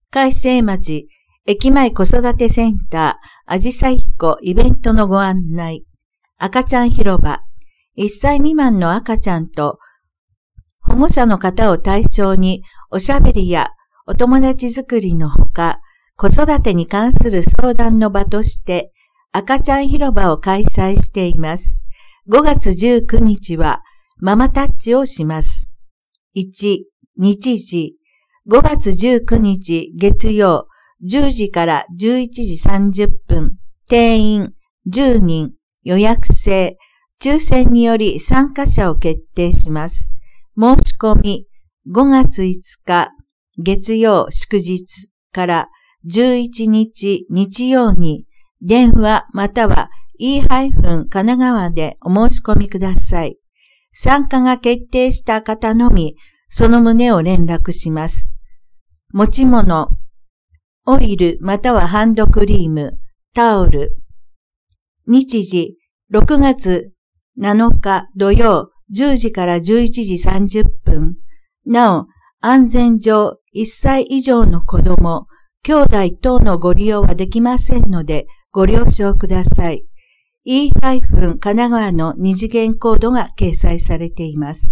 海星町駅前子育てセンターあじさいっこイベントのご案内。赤ちゃん広場。1歳未満の赤ちゃんと保護者の方を対象におしゃべりやお友達作りのほか、子育てに関する相談の場として赤ちゃん広場を開催しています。5月19日はママタッチをします。1、日時。5月19日月曜10時から11時30分。定員10人。予約制。抽選により参加者を決定します。申し込み5月5日月曜祝日から11日日曜に電話または E- 神奈川でお申し込みください。参加が決定した方のみその旨を連絡します。持ち物、オイルまたはハンドクリーム、タオル。日時、6月7日土曜10時から11時30分。なお、安全上1歳以上の子供、兄弟等のご利用はできませんのでご了承ください。E- 神奈川の二次元コードが掲載されています。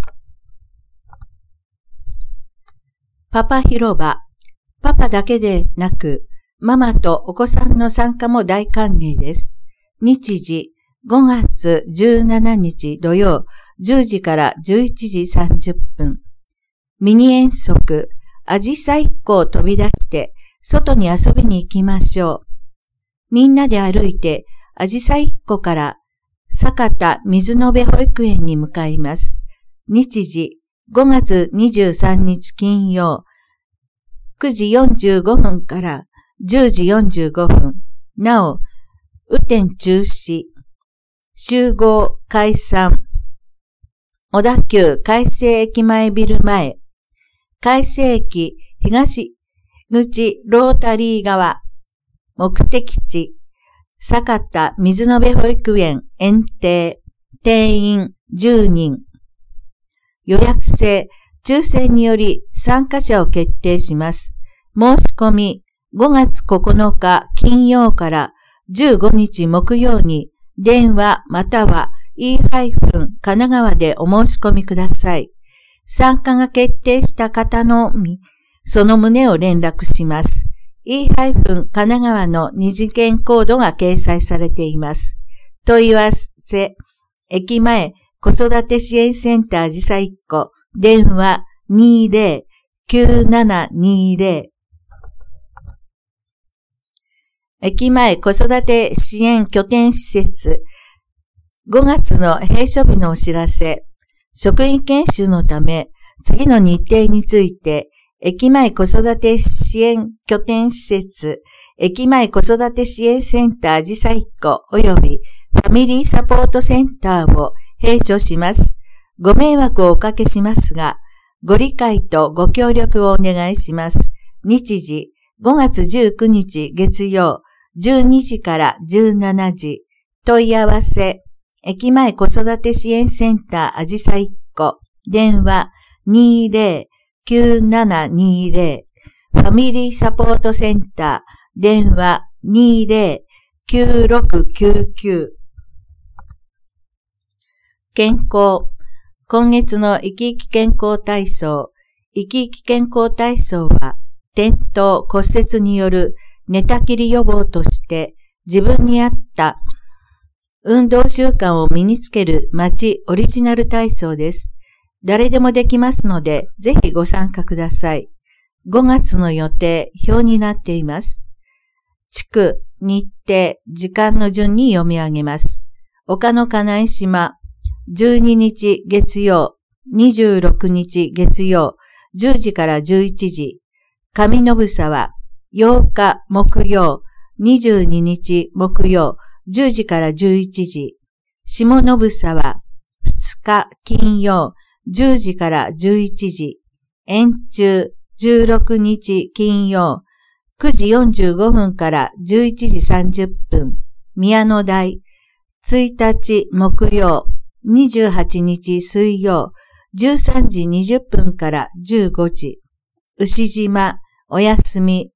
パパ広場。パパだけでなく、ママとお子さんの参加も大歓迎です。日時、5月17日土曜、10時から11時30分。ミニ遠足、あじさいっこを飛び出して、外に遊びに行きましょう。みんなで歩いて、あじさいっこから、酒田水延保育園に向かいます。日時、5月23日金曜、9時45分から10時45分。なお、雨天中止。集合解散。小田急海星駅前ビル前。海星駅東口ロータリー側。目的地。酒田水延保育園園庭。定員10人。予約制。抽選により参加者を決定します。申し込み5月9日金曜から15日木曜に電話または E- 神奈川でお申し込みください。参加が決定した方のみ、その旨を連絡します。E- 神奈川の二次元コードが掲載されています。問い合わせ、駅前子育て支援センターあじさいっこ。電話 20-9720。駅前子育て支援拠点施設。5月の閉所日のお知らせ。職員研修のため、次の日程について、駅前子育て支援拠点施設、駅前子育て支援センターあじさいっこ及びファミリーサポートセンターを閉所します。ご迷惑をおかけしますが、ご理解とご協力をお願いします。日時、5月19日月曜、12時から17時。問い合わせ、駅前子育て支援センターあじさいっこ。電話20-9720。ファミリーサポートセンター。電話20-9699。健康。今月の生き生き健康体操。生き生き健康体操は、転倒骨折による寝たきり予防として自分に合った運動習慣を身につける町オリジナル体操です。誰でもできますので、ぜひご参加ください。5月の予定、表になっています。地区、日程、時間の順に読み上げます。岡野金井島、12日月曜、26日月曜、10時から11時。上延沢、8日木曜、22日木曜、10時から11時。下延沢、2日金曜、10時から11時。延中、16日金曜、9時45分から11時30分。宮野台、1日木曜、28日水曜、13時20分から15時。牛島、お休み、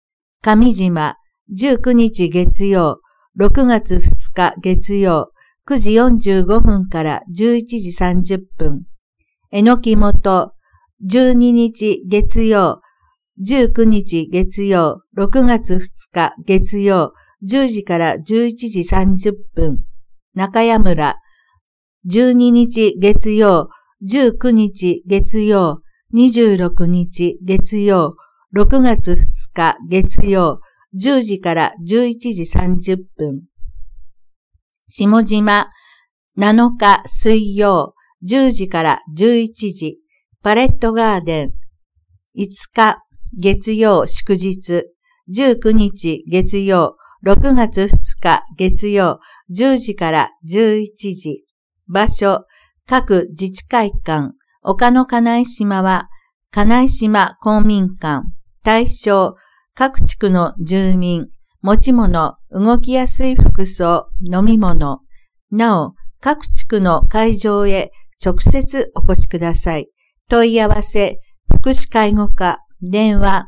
上島、19日月曜、6月2日月曜、9時45分から11時30分。えのきもと、12日月曜、19日月曜、6月2日月曜、10時から11時30分。中谷村、12日月曜、19日月曜、26日月曜、6月2日月曜、10時から11時30分。下島、7日水曜、10時から11時、パレットガーデン。5日月曜祝日、19日月曜、6月2日月曜、10時から11時。場所、各自治会館。岡野金井島は、金井島公民館。対象、各地区の住民。持ち物、動きやすい服装、飲み物。なお、各地区の会場へ直接お越しください。問い合わせ、福祉介護課、電話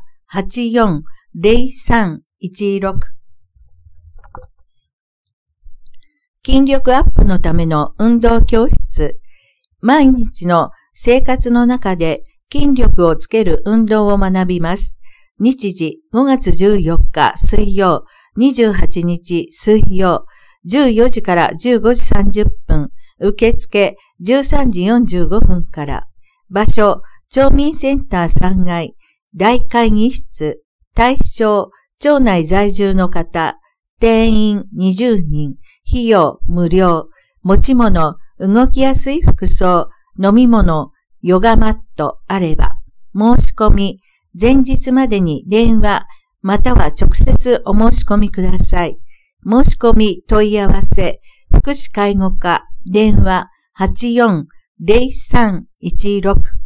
84-0316。筋力アップのための運動教室。毎日の生活の中で筋力をつける運動を学びます。日時5月14日水曜、28日水曜、14時から15時30分、受付13時45分から。場所、町民センター3階、大会議室。対象、町内在住の方。定員20人。費用無料。持ち物、動きやすい服装、飲み物、ヨガマットあれば。申し込み、前日までに電話、または直接お申し込みください。申し込み問い合わせ、福祉介護課、電話 84-0316